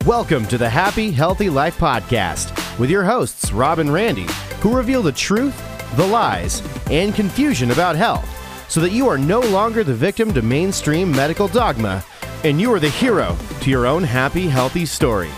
Welcome to the Happy, Healthy Life Podcast with your hosts, Rob and Randy, who reveal the truth, the lies, and confusion about health so that you are no longer the victim to mainstream medical dogma and you are the hero to your own happy, healthy story.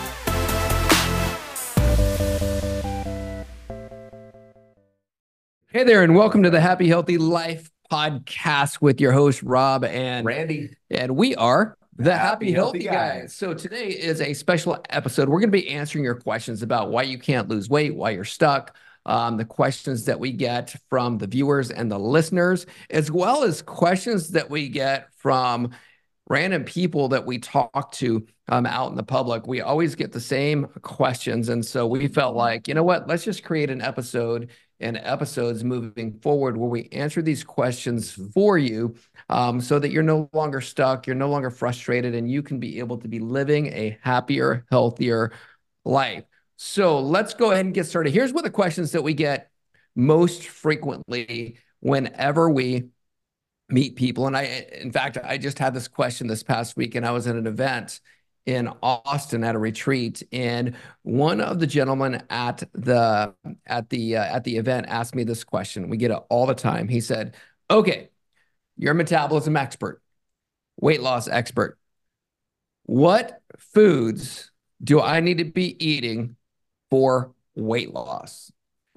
Hey there, and welcome to the Happy, Healthy Life Podcast with your host, Rob and Randy. And we are the Happy, Healthy Guys. So today is a special episode. We're going to be answering your questions about why you can't lose weight, why you're stuck, the questions that we get from the viewers and the listeners, as well as questions that we get from random people that we talk to out in the public. We always get the same questions. And so we felt like, you know what, let's just create an episode and episodes moving forward where we answer these questions for you so that you're no longer stuck, you're no longer frustrated, and you can be able to be living a happier, healthier life. So let's go ahead and get started. Here's what the questions that we get most frequently whenever we meet people. And in fact, I just had this question this past week, and I was at an event in Austin at a retreat, and one of the gentlemen at the event asked me this question. We get it all the time. He said, "Okay, you're a metabolism expert, weight loss expert. What foods do I need to be eating for weight loss?"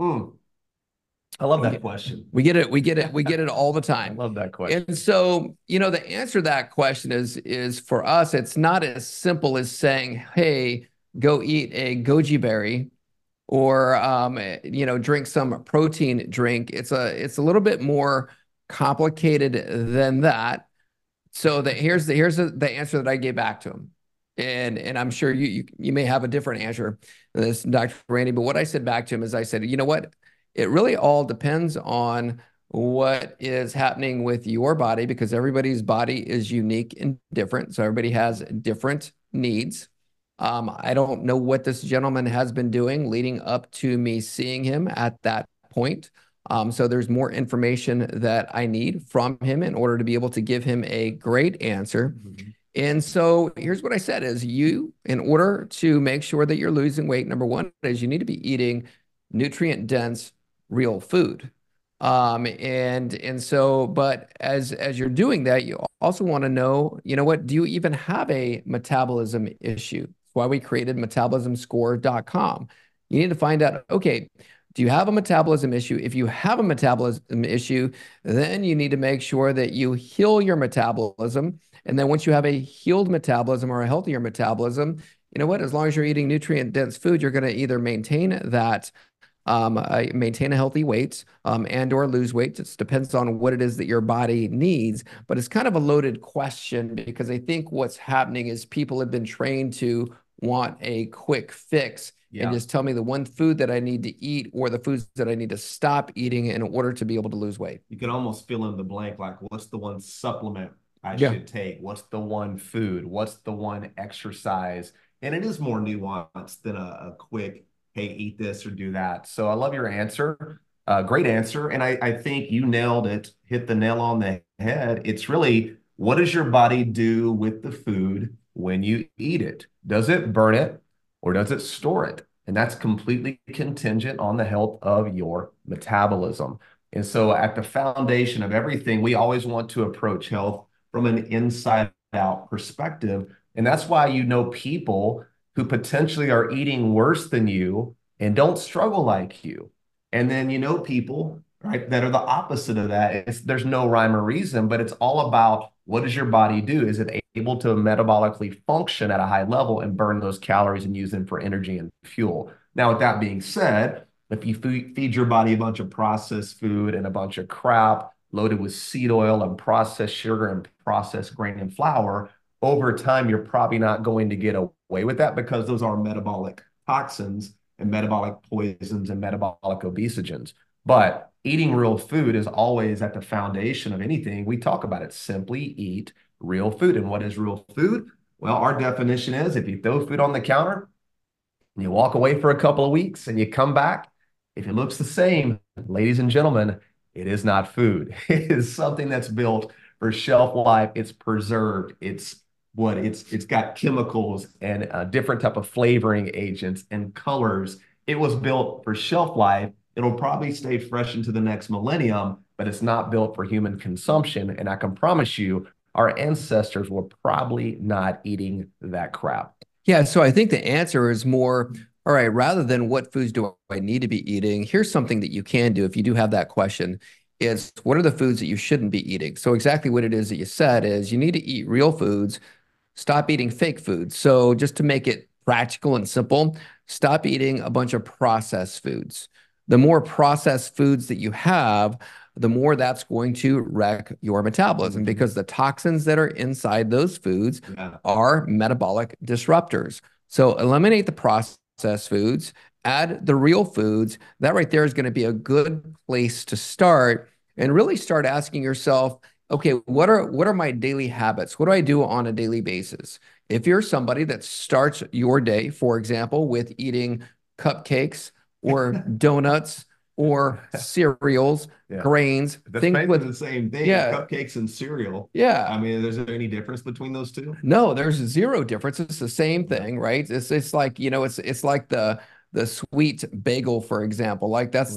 I love that question. We get it all the time. I love that question. And so, the answer to that question is for us, it's not as simple as saying, hey, go eat a goji berry or, drink some protein drink. It's a little bit more complicated than that. So here's the answer that I gave back to him. And I'm sure you may have a different answer than this, Dr. Randy, but what I said back to him is I said, you know what? It really all depends on what is happening with your body, because everybody's body is unique and different. So everybody has different needs. I don't know what this gentleman has been doing leading up to me seeing him at that point. So there's more information that I need from him in order to be able to give him a great answer. Mm-hmm. And so here's what I said is in order to make sure that you're losing weight, number one is you need to be eating nutrient-dense real food. And so, but as you're doing that, you also want to know, what, do you even have a metabolism issue? That's why we created metabolismscore.com. You need to find out, okay, do you have a metabolism issue? If you have a metabolism issue, then you need to make sure that you heal your metabolism. And then once you have a healed metabolism or a healthier metabolism, you know what, as long as you're eating nutrient-dense food, you're going to either maintain that maintain a healthy weight and or lose weight. It depends on what it is that your body needs. But it's kind of a loaded question, because I think what's happening is people have been trained to want a quick fix and just tell me the one food that I need to eat or the foods that I need to stop eating in order to be able to lose weight. You can almost fill in the blank, like, what's the one supplement I should take? What's the one food? What's the one exercise? And it is more nuanced than a quick, hey, eat this or do that. So I love your answer. Great answer. And I think you nailed it, hit the nail on the head. It's really, what does your body do with the food when you eat it? Does it burn it or does it store it? And that's completely contingent on the health of your metabolism. And so at the foundation of everything, we always want to approach health from an inside out perspective. And that's why people who potentially are eating worse than you and don't struggle like you. And then people, right, that are the opposite of that. There's no rhyme or reason, but it's all about, what does your body do? Is it able to metabolically function at a high level and burn those calories and use them for energy and fuel? Now, with that being said, if you feed your body a bunch of processed food and a bunch of crap loaded with seed oil and processed sugar and processed grain and flour, over time, you're probably not going to get away with that, because those are metabolic toxins and metabolic poisons and metabolic obesogens. But eating real food is always at the foundation of anything. We talk about it. Simply eat real food. And what is real food? Well, our definition is, if you throw food on the counter and you walk away for a couple of weeks and you come back, if it looks the same, ladies and gentlemen, it is not food. It is something that's built for shelf life. It's preserved. It's but it's got chemicals and different type of flavoring agents and colors. It was built for shelf life. It'll probably stay fresh into the next millennium, but it's not built for human consumption. And I can promise you, our ancestors were probably not eating that crap. Yeah, so I think the answer is more, all right, rather than what foods do I need to be eating, here's something that you can do if you do have that question, is what are the foods that you shouldn't be eating? So exactly what it is that you said is you need to eat real foods, stop eating fake foods. So just to make it practical and simple, stop eating a bunch of processed foods. The more processed foods that you have, the more that's going to wreck your metabolism because the toxins that are inside those foods are metabolic disruptors. So eliminate the processed foods, add the real foods. That right there is going to be a good place to start and really start asking yourself, okay, what are my daily habits? What do I do on a daily basis? If you're somebody that starts your day, for example, with eating cupcakes or donuts or cereals, grains, things with the same thing. Cupcakes and cereal. Yeah. I mean, is there any difference between those two? No, there's zero difference. It's the same thing, right? It's like, you know, it's like the sweet bagel, for example. Like that's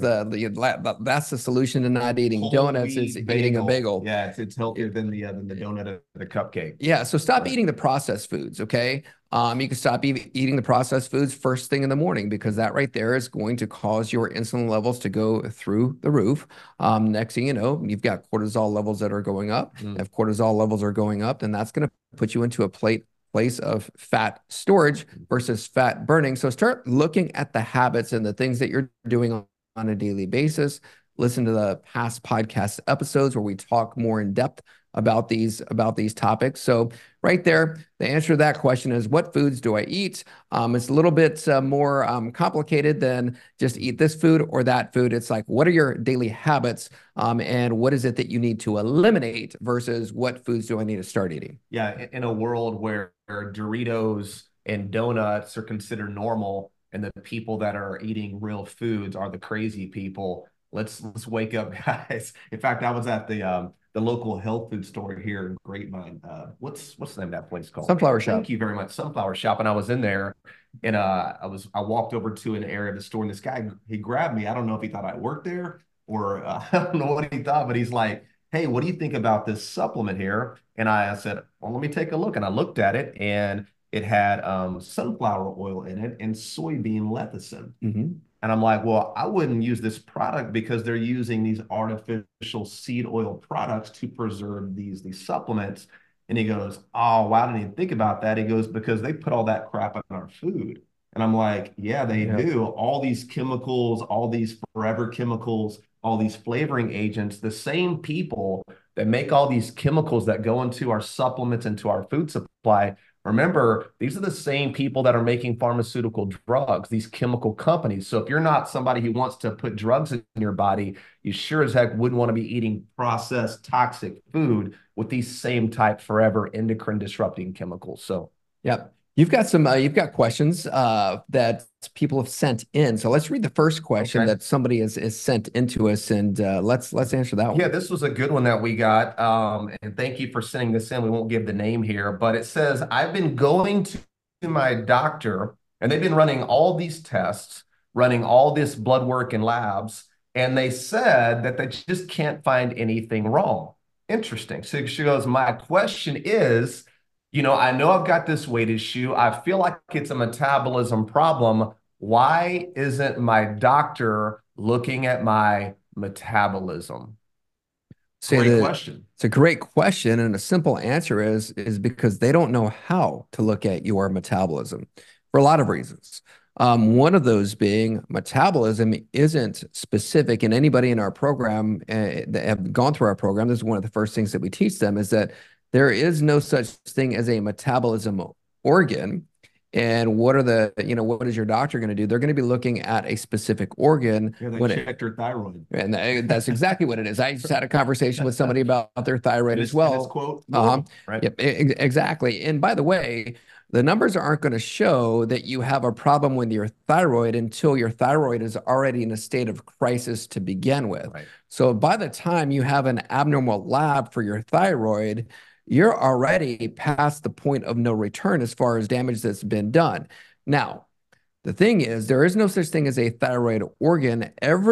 that's the solution to not eating donuts is eating a bagel. Yeah, it's healthier than the donut or the cupcake. Yeah, so stop eating the processed foods, okay? You can stop eating the processed foods first thing in the morning because that right there is going to cause your insulin levels to go through the roof. Next thing you know, you've got cortisol levels that are going up. If cortisol levels are going up, then that's going to put you into a place of fat storage versus fat burning. So start looking at the habits and the things that you're doing on a daily basis. Listen to the past podcast episodes where we talk more in depth about these topics. So right there, the answer to that question is what foods do I eat? It's a little bit more complicated than just eat this food or that food. It's like, what are your daily habits and what is it that you need to eliminate versus what foods do I need to start eating? Yeah, in a world where Doritos and donuts are considered normal and the people that are eating real foods are the crazy people, let's wake up, guys. In fact, I was at the local health food store here in Grapevine. What's the name of that place called? Sunflower Shop. Thank you very much. Sunflower Shop. And I was in there and I walked over to an area of the store and this guy, he grabbed me. I don't know if he thought I worked there or I don't know what he thought, but he's like, hey, what do you think about this supplement here? And I said, well, let me take a look. And I looked at it and it had sunflower oil in it and soybean lecithin. And I'm like, well, I wouldn't use this product because they're using these artificial seed oil products to preserve these supplements. And he goes, oh, why didn't you think about that? He goes, because they put all that crap in our food. And I'm like, yeah, they do. All these chemicals, all these forever chemicals, all these flavoring agents, the same people that make all these chemicals that go into our supplements, into our food supply. Remember, these are the same people that are making pharmaceutical drugs, these chemical companies. So if you're not somebody who wants to put drugs in your body, you sure as heck wouldn't want to be eating processed toxic food with these same type forever endocrine disrupting chemicals. So, yep. You've got questions that people have sent in. So let's read the first question that somebody has sent into us, and let's answer that one. Yeah, this was a good one that we got, and thank you for sending this in. We won't give the name here, but it says, I've been going to my doctor, and they've been running all these tests, running all this blood work in labs, and they said that they just can't find anything wrong. Interesting. So she goes, my question is, you know, I know I've got this weight issue. I feel like it's a metabolism problem. Why isn't my doctor looking at my metabolism? Great question. It's a great question. And a simple answer is because they don't know how to look at your metabolism for a lot of reasons. One of those being metabolism isn't specific, and anybody in our program that have gone through our program, this is one of the first things that we teach them is that there is no such thing as a metabolism organ. And what is your doctor going to do? They're going to be looking at a specific organ. Yeah, they checked your thyroid. And that's exactly what it is. I just had a conversation with somebody about their thyroid as well. Quote, right? Yep, exactly. And by the way, the numbers aren't going to show that you have a problem with your thyroid until your thyroid is already in a state of crisis to begin with. Right. So by the time you have an abnormal lab for your thyroid, you're already past the point of no return as far as damage that's been done. Now, the thing is, there is no such thing as a thyroid organ.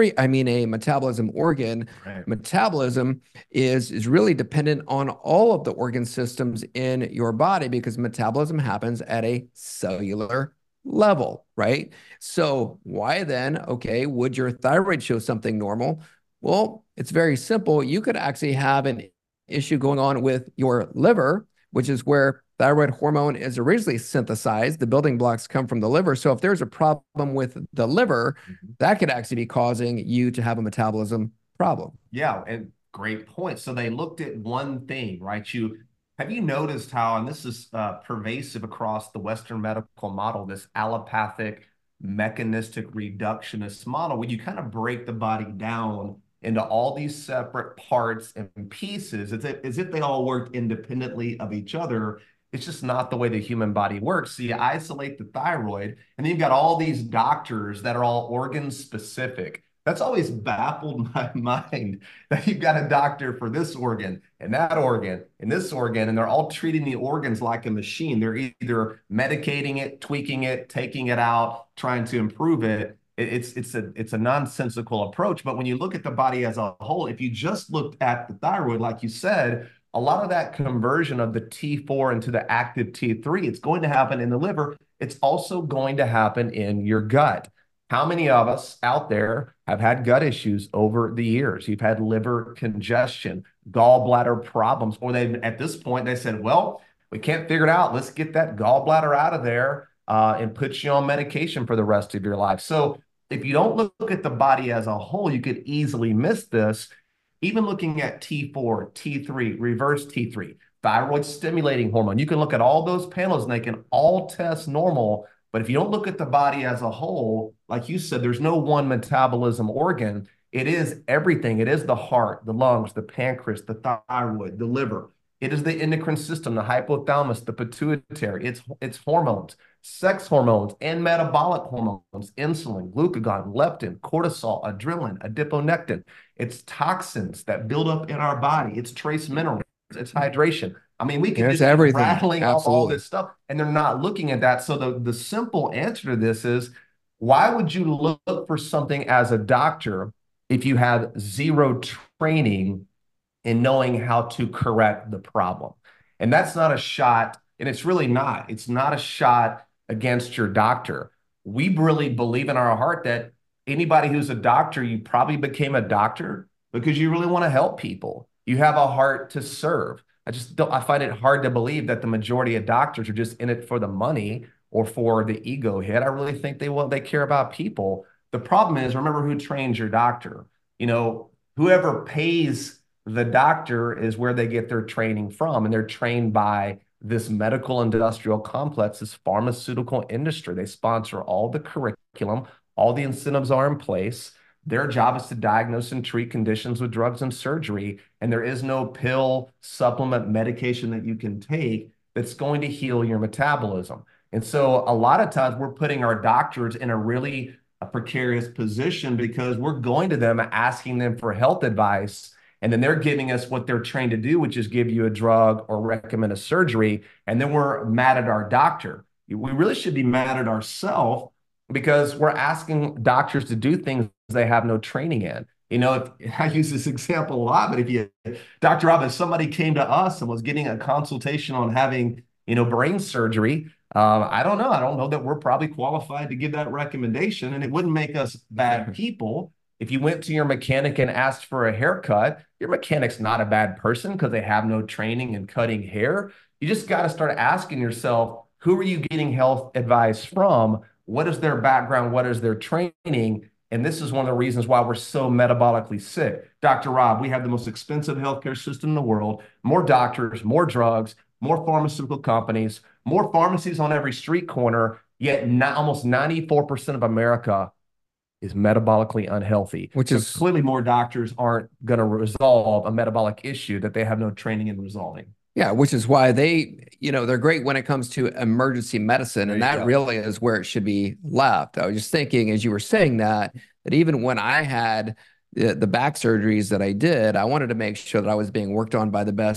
A metabolism organ. Right. Metabolism is really dependent on all of the organ systems in your body because metabolism happens at a cellular level, right? So why then, okay, would your thyroid show something normal? Well, it's very simple. You could actually have an issue going on with your liver, which is where thyroid hormone is originally synthesized. The building blocks come from the liver. So if there's a problem with the liver, that could actually be causing you to have a metabolism problem. Yeah, and great point. So they looked at one thing, right? Have you noticed how, and this is pervasive across the Western medical model, this allopathic mechanistic reductionist model, where you kind of break the body down into all these separate parts and pieces as if they all worked independently of each other. It's just not the way the human body works. So you isolate the thyroid, and then you've got all these doctors that are all organ specific. That's always baffled my mind that you've got a doctor for this organ and that organ and this organ, and they're all treating the organs like a machine. They're either medicating it, tweaking it, taking it out, trying to improve it. It's a nonsensical approach. But when you look at the body as a whole, if you just looked at the thyroid, like you said, a lot of that conversion of the T4 into the active T3, it's going to happen in the liver. It's also going to happen in your gut. How many of us out there have had gut issues over the years? You've had liver congestion, gallbladder problems, or at this point, they said, well, we can't figure it out. Let's get that gallbladder out of there and put you on medication for the rest of your life. So if you don't look at the body as a whole, you could easily miss this. Even looking at T4, T3, reverse T3, thyroid stimulating hormone, you can look at all those panels and they can all test normal. But if you don't look at the body as a whole, like you said, there's no one metabolism organ. It is everything. It is the heart, the lungs, the pancreas, the thyroid, the liver. It is the endocrine system, the hypothalamus, the pituitary. It's hormones, sex hormones, and metabolic hormones, insulin, glucagon, leptin, cortisol, adrenaline, adiponectin. It's toxins that build up in our body. It's trace minerals. It's hydration. I mean, we can just keep rattling off all this stuff, and they're not looking at that. So the simple answer to this is, why would you look for something as a doctor if you have zero training in knowing how to correct the problem? And that's not a shot, and it's really not. It's not a shot against your doctor. We really believe in our heart that anybody who's a doctor, you probably became a doctor because you really want to help people. You have a heart to serve. I find it hard to believe that the majority of doctors are just in it for the money or for the ego hit. I really think they care about people. The problem is, remember who trains your doctor. You know, whoever pays the doctor is where they get their training from, and they're trained by this medical industrial complex, this pharmaceutical industry. They sponsor all the curriculum, all the incentives are in place. Their job is to diagnose and treat conditions with drugs and surgery, and there is no pill, supplement, medication that you can take that's going to heal your metabolism. And so a lot of times we're putting our doctors in a really precarious position because we're going to them asking them for health advice, and then they're giving us what they're trained to do, which is give you a drug or recommend a surgery, and then we're mad at our doctor. We really should be mad at ourselves because we're asking doctors to do things they have no training in. You know, I use this example a lot, but Dr. Rob, if somebody came to us and was getting a consultation on having, brain surgery, I don't know. I don't know that we're probably qualified to give that recommendation, and it wouldn't make us bad people. If you went to your mechanic and asked for a haircut, your mechanic's not a bad person because they have no training in cutting hair. You just got to start asking yourself, who are you getting health advice from? What is their background? What is their training? And this is one of the reasons why we're so metabolically sick. Dr. Rob, we have the most expensive healthcare system in the world, more doctors, more drugs, more pharmaceutical companies, more pharmacies on every street corner, yet almost 94% of America is metabolically unhealthy. Which is clearly more doctors aren't going to resolve a metabolic issue that they have no training in resolving. Yeah, which is why they're great when it comes to emergency medicine, and that really is where it should be left. I was just thinking, as you were saying that even when I had the back surgeries that I did, I wanted to make sure that I was being worked on by the best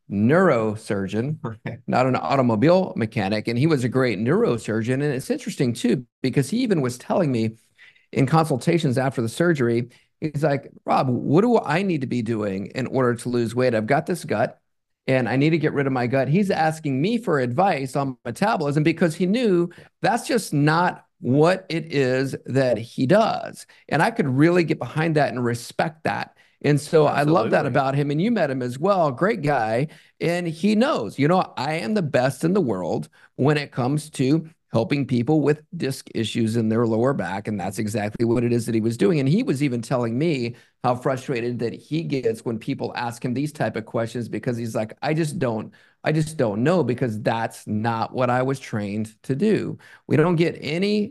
neurosurgeon, not an automobile mechanic. And he was a great neurosurgeon. And it's interesting too, because he even was telling me in consultations after the surgery, he's like, Rob, what do I need to be doing in order to lose weight? I've got this gut and I need to get rid of my gut. He's asking me for advice on metabolism because he knew that's just not what it is that he does. And I could really get behind that and respect that. And so I love that about him. And you met him as well. Great guy. And he knows, I am the best in the world when it comes to helping people with disc issues in their lower back. And that's exactly what it is that he was doing. And he was even telling me how frustrated that he gets when people ask him these type of questions, because he's like, I just don't know, because that's not what I was trained to do. We don't get any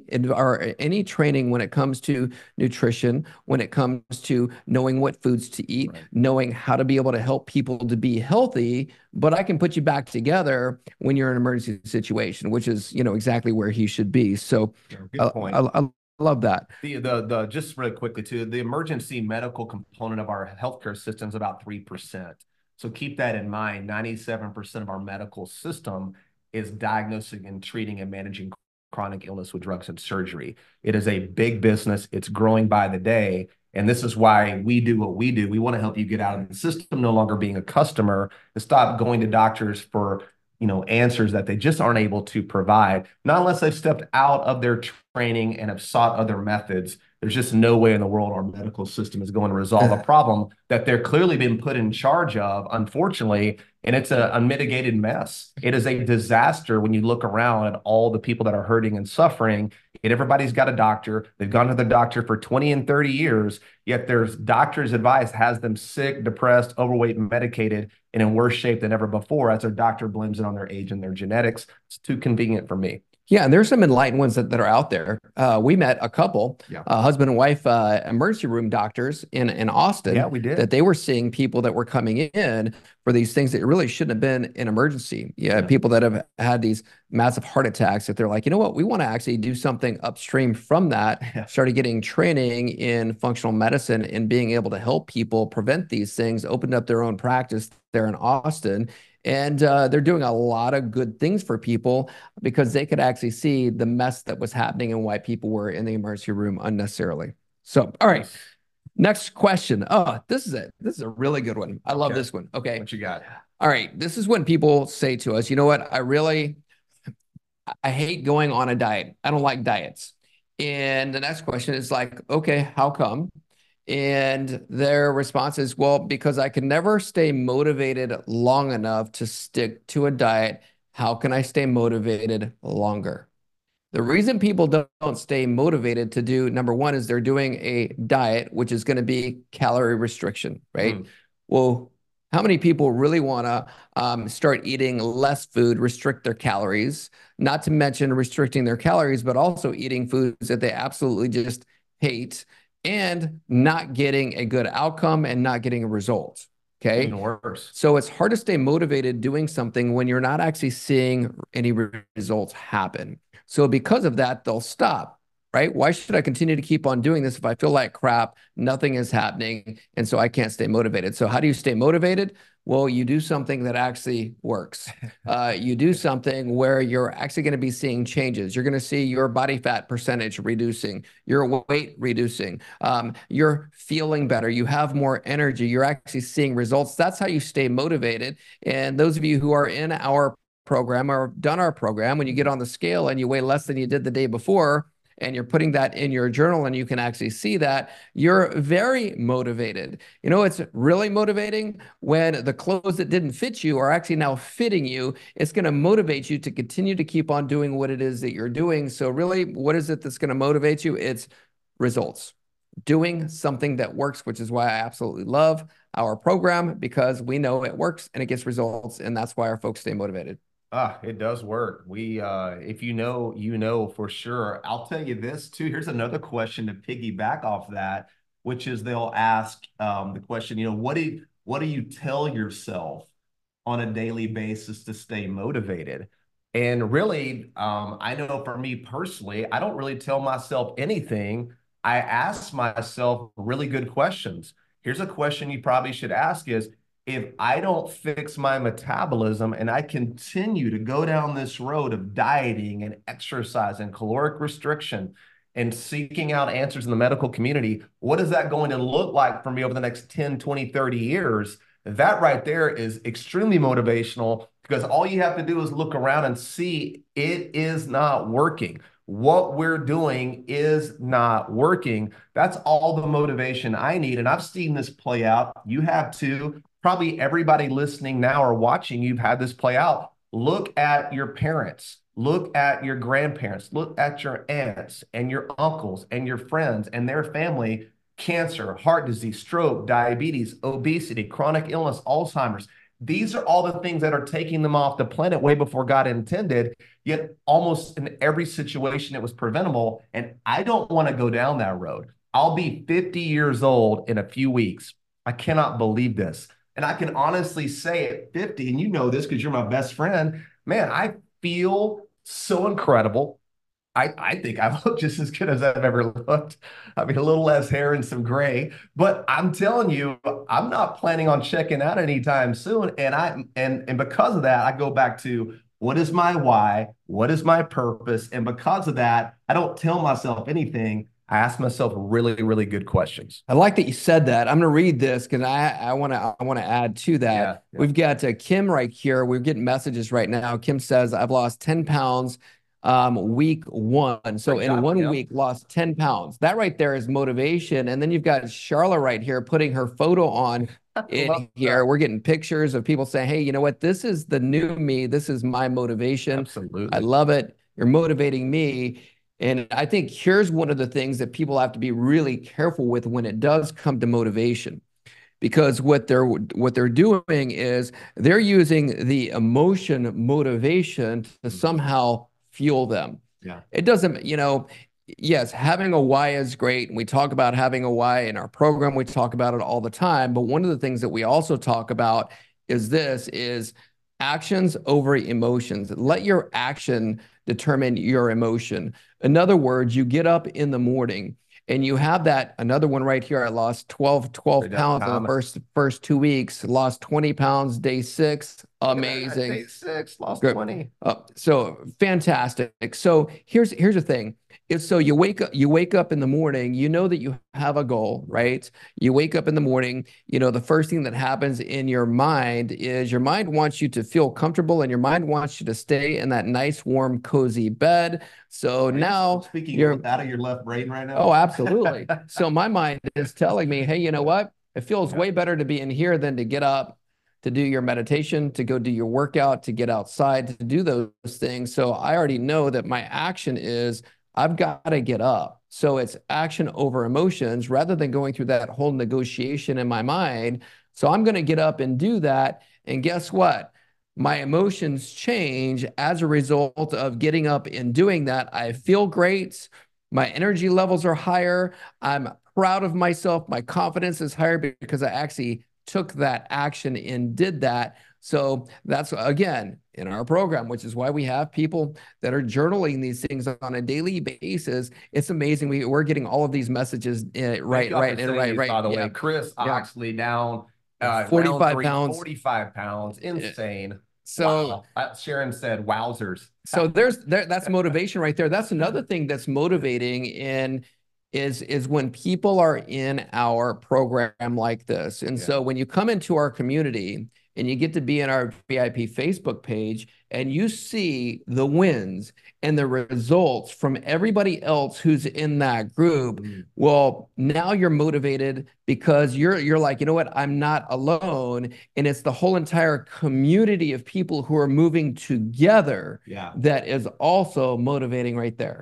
training when it comes to nutrition, when it comes to knowing what foods to eat, knowing how to be able to help people to be healthy. But I can put you back together when you're in an emergency situation, which is, exactly where he should be. So good point. I love that. The just really quickly too, the emergency medical component of our healthcare system is about 3%. So keep that in mind. 97% of our medical system is diagnosing and treating and managing chronic illness with drugs and surgery. It is a big business. It's growing by the day. And this is why we do what we do. We want to help you get out of the system, no longer being a customer, and stop going to doctors for answers that they just aren't able to provide, not unless they've stepped out of their training and have sought other methods. There's just no way in the world our medical system is going to resolve a problem that they're clearly been put in charge of, unfortunately, and it's an unmitigated mess. It is a disaster when you look around at all the people that are hurting and suffering, and everybody's got a doctor. They've gone to the doctor for 20 and 30 years, yet their doctor's advice has them sick, depressed, overweight, and medicated, and in worse shape than ever before, as their doctor blames it on their age and their genetics. It's too convenient for me. Yeah, and there's some enlightened ones that are out there. We met a couple, husband and wife, emergency room doctors in Austin. Yeah, we did. That they were seeing people that were coming in for these things that really shouldn't have been an emergency. Yeah, people that have had these massive heart attacks, that they're like, you know what, we want to actually do something upstream from that. Started getting training in functional medicine and being able to help people prevent these things, opened up their own practice there in Austin. And they're doing a lot of good things for people because they could actually see the mess that was happening and why people were in the emergency room unnecessarily. So, all right, next question. Oh, this is a really good one. I love this one. Okay. What you got? All right. This is when people say to us, you know what? I hate going on a diet. I don't like diets. And the next question is like, okay, how come? And their response is, well, because I can never stay motivated long enough to stick to a diet. How can I stay motivated longer? The reason people don't stay motivated to do, number one, is they're doing a diet, which is going to be calorie restriction, right? Well, how many people really want to start eating less food, restrict their calories, not to mention restricting their calories, but also eating foods that they absolutely just hate, and not getting a good outcome and not getting a result. Okay. Even worse. So it's hard to stay motivated doing something when you're not actually seeing any results happen. So because of that, they'll stop, right? Why should I continue to keep on doing this if I feel like crap, nothing is happening, and so I can't stay motivated? So how do you stay motivated? Well, you do something that actually works. You do something where you're actually going to be seeing changes. You're going to see your body fat percentage reducing, your weight reducing, you're feeling better, you have more energy, you're actually seeing results. That's how you stay motivated. And those of you who are in our program or done our program, when you get on the scale and you weigh less than you did the day before, and you're putting that in your journal and you can actually see that, you're very motivated. You know, it's really motivating when the clothes that didn't fit you are actually now fitting you. It's going to motivate you to continue to keep on doing what it is that you're doing. So really, what is it that's going to motivate you? It's results. Doing something that works, which is why I absolutely love our program, because we know it works and it gets results. And that's why our folks stay motivated. It does work. If you know for sure. I'll tell you this too. Here's another question to piggyback off that, which is they'll ask the question, what do you tell yourself on a daily basis to stay motivated? And really, I know for me personally, I don't really tell myself anything. I ask myself really good questions. Here's a question you probably should ask is, if I don't fix my metabolism and I continue to go down this road of dieting and exercise and caloric restriction and seeking out answers in the medical community, what is that going to look like for me over the next 10, 20, 30 years? That right there is extremely motivational, because all you have to do is look around and see it is not working. What we're doing is not working. That's all the motivation I need. And I've seen this play out. You have too. Probably everybody listening now or watching, you've had this play out. Look at your parents. Look at your grandparents. Look at your aunts and your uncles and your friends and their family. Cancer, heart disease, stroke, diabetes, obesity, chronic illness, Alzheimer's. These are all the things that are taking them off the planet way before God intended, yet almost in every situation it was preventable. And I don't want to go down that road. I'll be 50 years old in a few weeks. I cannot believe this. And I can honestly say at 50, and you know this because you're my best friend, man, I feel so incredible. I think I look just as good as I've ever looked. I mean, a little less hair and some gray, but I'm telling you, I'm not planning on checking out anytime soon. And because of that, I go back to, what is my why? What is my purpose? And because of that, I don't tell myself anything. I ask myself really, really good questions. I like that you said that. I'm going to read this because I want to add to that. Yeah. We've got Kim right here. We're getting messages right now. Kim says, I've lost 10 pounds week 1. So in 1 week, lost 10 pounds. That right there is motivation. And then you've got Charlotte right here putting her photo on in here. We're getting pictures of people saying, hey, you know what? This is the new me. This is my motivation. Absolutely. I love it. You're motivating me. And I think here's one of the things that people have to be really careful with when it does come to motivation. Because what they're doing is they're using the emotion motivation to somehow fuel them. Yeah. It doesn't, yes, having a why is great. And we talk about having a why in our program. We talk about it all the time. But one of the things that we also talk about is actions over emotions. Let your action determine your emotion. In other words, you get up in the morning and you have that, another one right here. I lost 12 pounds in the first 2 weeks, lost 20 pounds, day 6. Amazing. Day 6, lost 20. So fantastic. So here's the thing. So you wake up in the morning, you know that you have a goal, right? You wake up in the morning, the first thing that happens in your mind is your mind wants you to feel comfortable, and your mind wants you to stay in that nice, warm, cozy bed. So now you're out of your left brain right now. Oh, absolutely. So my mind is telling me, hey, you know what? It feels way better to be in here than to get up, to do your meditation, to go do your workout, to get outside, to do those things. So I already know that my action is I've got to get up. So it's action over emotions rather than going through that whole negotiation in my mind. So I'm going to get up and do that. And guess what? My emotions change as a result of getting up and doing that. I feel great. My energy levels are higher. I'm proud of myself. My confidence is higher because I actually took that action and did that. So that's, again, in our program, which is why we have people that are journaling these things on a daily basis. It's amazing. We're getting all of these messages right. By the way, Chris Oxley down 45 pounds. 45 pounds. Insane. So wow. Sharon said, wowzers. So that's motivation right there. That's another thing that's motivating is when people are in our program like this. And so when you come into our community and you get to be in our VIP Facebook page and you see the wins and the results from everybody else who's in that group, well, now you're motivated because you're like, you know what, I'm not alone. And it's the whole entire community of people who are moving together that is also motivating right there.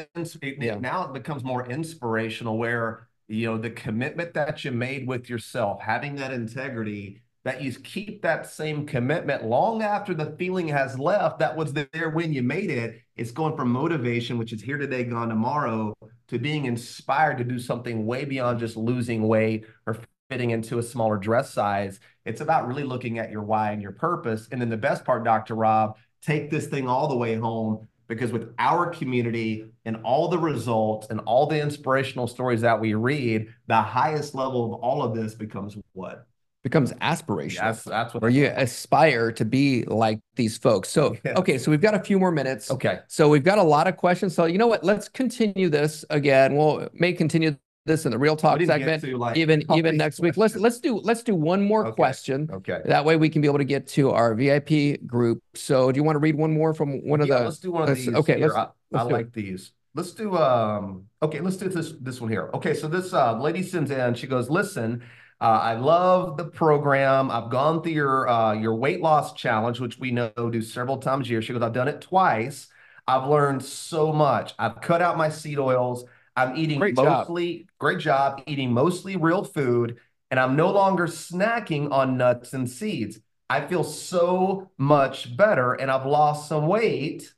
Now it becomes more inspirational where, the commitment that you made with yourself, having that integrity, that you keep that same commitment long after the feeling has left that was there when you made it. It's going from motivation, which is here today, gone tomorrow, to being inspired to do something way beyond just losing weight or fitting into a smaller dress size. It's about really looking at your why and your purpose. And then the best part, Dr. Rob, take this thing all the way home, because with our community and all the results and all the inspirational stories that we read, the highest level of all of this becomes what? becomes aspirational. Yes, that's what. Or you aspire to be like these folks. So, Yes. okay, so we've got a few more minutes. Okay. So we've got a lot of questions. So you know what? Let's continue this again. May continue this in the Real Talk segment, even next week. Let's do one more question. Okay. That way we can be able to get to our VIP group. So do you want to read one more from one of the? Let's do one of these. Okay, I like these. Let's do let's do this one here. Okay, so this lady sends in, she goes, listen, I love the program. I've gone through your weight loss challenge, which we know do several times a year. She goes, I've done it twice. I've learned so much. I've cut out my seed oils. I'm eating great job, eating mostly real food, and I'm no longer snacking on nuts and seeds. I feel so much better, and I've lost some weight.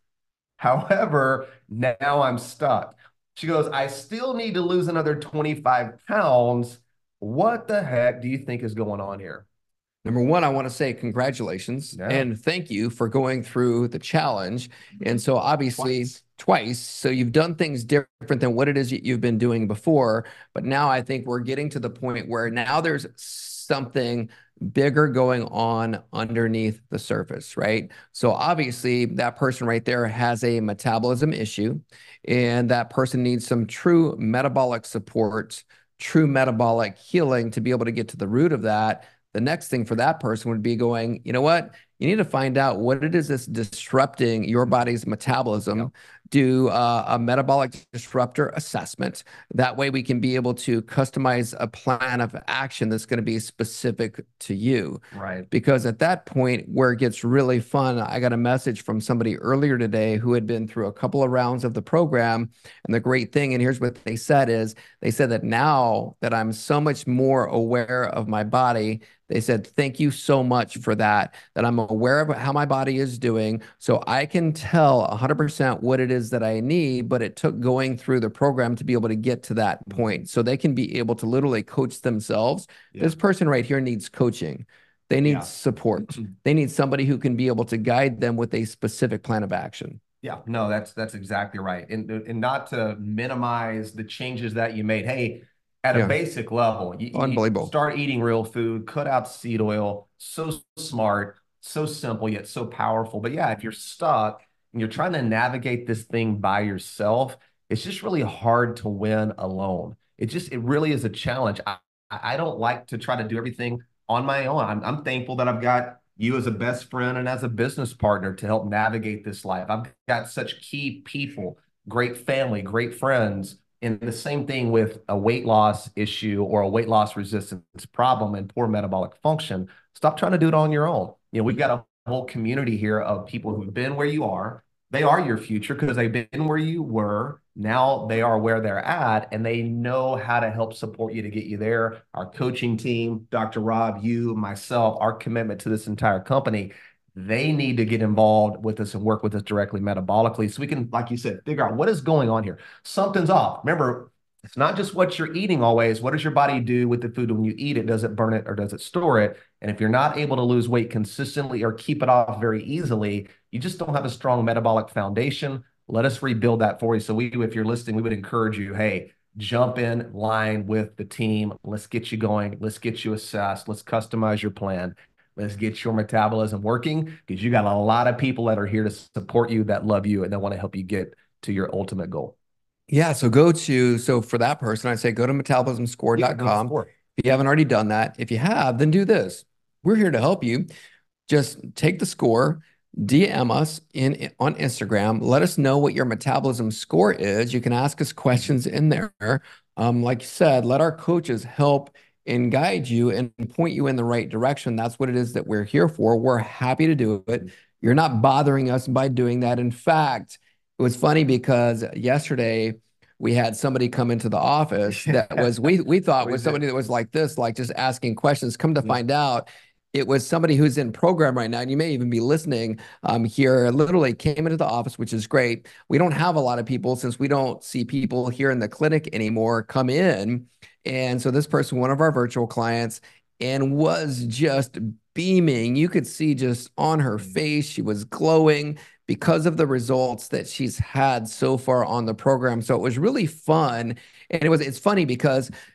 However, now I'm stuck. She goes, I still need to lose another 25 pounds. What the heck do you think is going on here? Number one, I want to say congratulations and thank you for going through the challenge. And so obviously twice. So you've done things different than what it is you've been doing before. But now I think we're getting to the point where now there's something bigger going on underneath the surface, right? So obviously that person right there has a metabolism issue, and that person needs some true metabolic support, true metabolic healing to be able to get to the root of that. The next thing for that person would be going, you know what? You need to find out what it is that's disrupting your body's metabolism. Do a metabolic disruptor assessment. That way we can be able to customize a plan of action that's going to be specific to you. Right. Because at that point where it gets really fun, I got a message from somebody earlier today who had been through a couple of rounds of the program. And the great thing, and here's what they said is, they said that now that I'm so much more aware of my body, they said, thank you so much for that I'm aware of how my body is doing, so I can tell 100% what it is that I need, but it took going through the program to be able to get to that point. So they can be able to literally coach themselves. This person right here needs coaching. They need support. They need somebody who can be able to guide them with a specific plan of action. Yeah, no, that's exactly right. And not to minimize the changes that you made. Hey, at a basic level, unbelievable. You start eating real food, cut out seed oil. So smart, so simple, yet so powerful. But yeah, if you're stuck and you're trying to navigate this thing by yourself, it's just really hard to win alone. It really is a challenge. I don't like to try to do everything on my own. I'm thankful that I've got you as a best friend and as a business partner to help navigate this life. I've got such key people, great family, great friends. And the same thing with a weight loss issue or a weight loss resistance problem and poor metabolic function. Stop trying to do it on your own. You know, we've got a whole community here of people who've been where you are. They are your future because they've been where you were. Now they are where they're at, and they know how to help support you to get you there. Our coaching team, Dr. Rob, you, myself, our commitment to this entire company, they need to get involved with us and work with us directly metabolically so we can, like you said, figure out what is going on here. Something's off. Remember, it's not just what you're eating always. What does your body do with the food when you eat it? Does it burn it or does it store it? And if you're not able to lose weight consistently or keep it off very easily, you just don't have a strong metabolic foundation. Let us rebuild that for you. So if you're listening, we would encourage you, hey, jump in line with the team. Let's get you going. Let's get you assessed. Let's customize your plan. Let's get your metabolism working because you got a lot of people that are here to support you, that love you, and that want to help you get to your ultimate goal. Yeah. So for that person, I'd say go to metabolismscore.com. If you haven't already done that, if you have, then do this. We're here to help you. Just take the score, DM us on Instagram. Let us know what your metabolism score is. You can ask us questions in there. Like you said, let our coaches help and guide you and point you in the right direction. That's what it is that we're here for. We're happy to do it. You're not bothering us by doing that. In fact, it was funny because yesterday we had somebody come into the office that was, we thought was somebody that was like this, like just asking questions. Come to find out, it was somebody who's in program right now, and you may even be listening here, literally came into the office, which is great. We don't have a lot of people since we don't see people here in the clinic anymore come in. And so this person, one of our virtual clients, and was just beaming. You could see just on her face, she was glowing because of the results that she's had so far on the program. So it was really fun. And it's funny because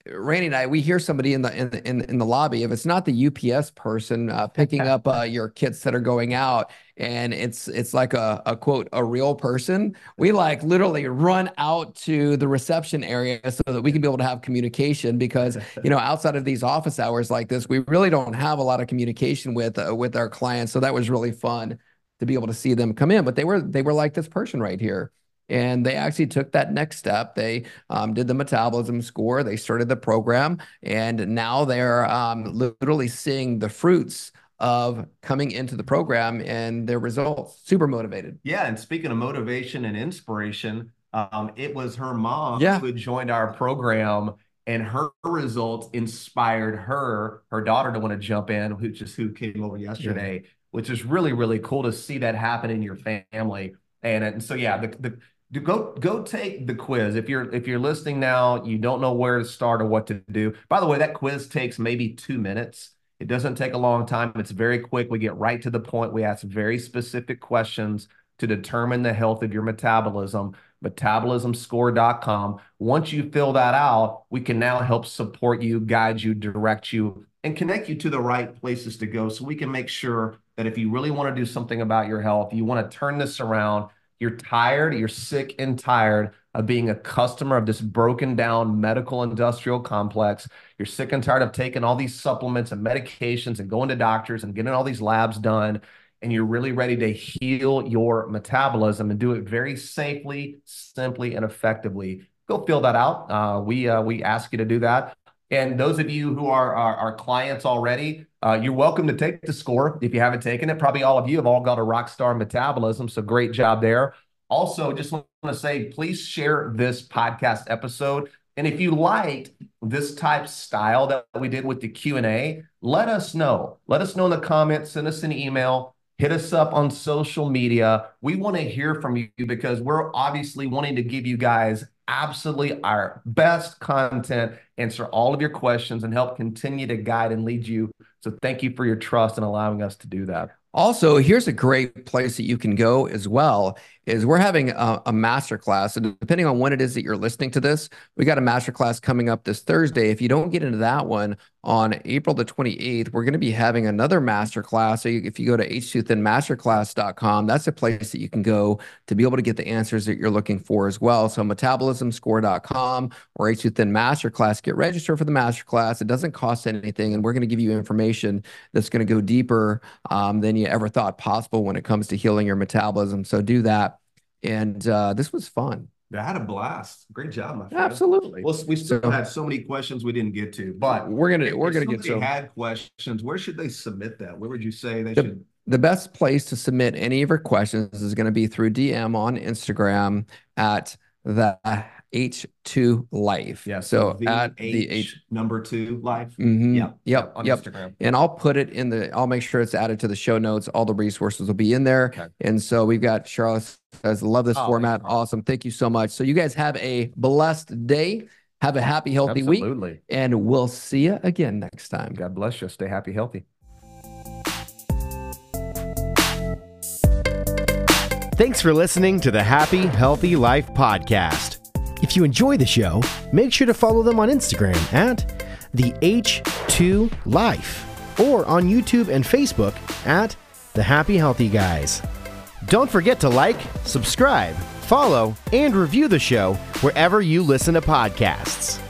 Randy and I, we hear somebody in the lobby. If it's not the UPS person picking up your kits that are going out, and it's like a quote, a real person, we like literally run out to the reception area so that we can be able to have communication, because outside of these office hours like this, we really don't have a lot of communication with our clients. So that was really fun to be able to see them come in. But they were like this person right here. And they actually took that next step. They did the metabolism score. They started the program, and now they're literally seeing the fruits of coming into the program and their results. Super motivated. Yeah, and speaking of motivation and inspiration, it was her mom who had joined our program, and her results inspired her daughter to want to jump in, who came over yesterday, which is really, really cool to see that happen in your family. And so, yeah, go take the quiz. If you're listening now, you don't know where to start or what to do. By the way, that quiz takes maybe 2 minutes. It doesn't take a long time. It's very quick. We get right to the point. We ask very specific questions to determine the health of your metabolism. Metabolismscore.com. Once you fill that out, we can now help support you, guide you, direct you, and connect you to the right places to go, so we can make sure that if you really want to do something about your health, you want to turn this around, you're tired, you're sick and tired of being a customer of this broken down medical industrial complex. You're sick and tired of taking all these supplements and medications and going to doctors and getting all these labs done. And you're really ready to heal your metabolism and do it very safely, simply, and effectively. Go fill that out. We ask you to do that. And those of you who are our clients already, you're welcome to take the score if you haven't taken it. Probably all of you have all got a Rockstar Metabolism, so great job there. Also, just want to say, please share this podcast episode. And if you liked this type style that we did with the Q&A, let us know. Let us know in the comments, send us an email, hit us up on social media. We want to hear from you, because we're obviously wanting to give you guys absolutely our best content, answer all of your questions, and help continue to guide and lead you. So thank you for your trust and allowing us to do that. Also, here's a great place that you can go as well, is we're having a masterclass. And depending on when it is that you're listening to this, we got a masterclass coming up this Thursday. If you don't get into that one on April the 28th, we're going to be having another masterclass. So if you go to h2thinmasterclass.com, that's a place that you can go to be able to get the answers that you're looking for as well. So metabolismscore.com or H2Thin Masterclass, get registered for the masterclass. It doesn't cost anything, and we're going to give you information that's going to go deeper than you ever thought possible when it comes to healing your metabolism. So do that. And this was fun. I had a blast. Great job, my friend. Absolutely. Well, we still had so many questions we didn't get to, but we're gonna get to. If had questions, where should they submit that? Where would you say they should? The best place to submit any of your questions is going to be through DM on Instagram at the H2 Life. Yeah. So at the H2 Life. Mm-hmm. Yep. On Instagram. And I'll put it I'll make sure it's added to the show notes. All the resources will be in there. Okay. And so we've got Charlotte says, love this format. Awesome. Thank you so much. So you guys have a blessed day. Have a happy, healthy week. And we'll see you again next time. God bless you. Stay happy, healthy. Thanks for listening to the Happy Healthy Life podcast. If you enjoy the show, make sure to follow them on Instagram at the H2 Life or on YouTube and Facebook at the Happy Healthy Guys. Don't forget to like, subscribe, follow, and review the show wherever you listen to podcasts.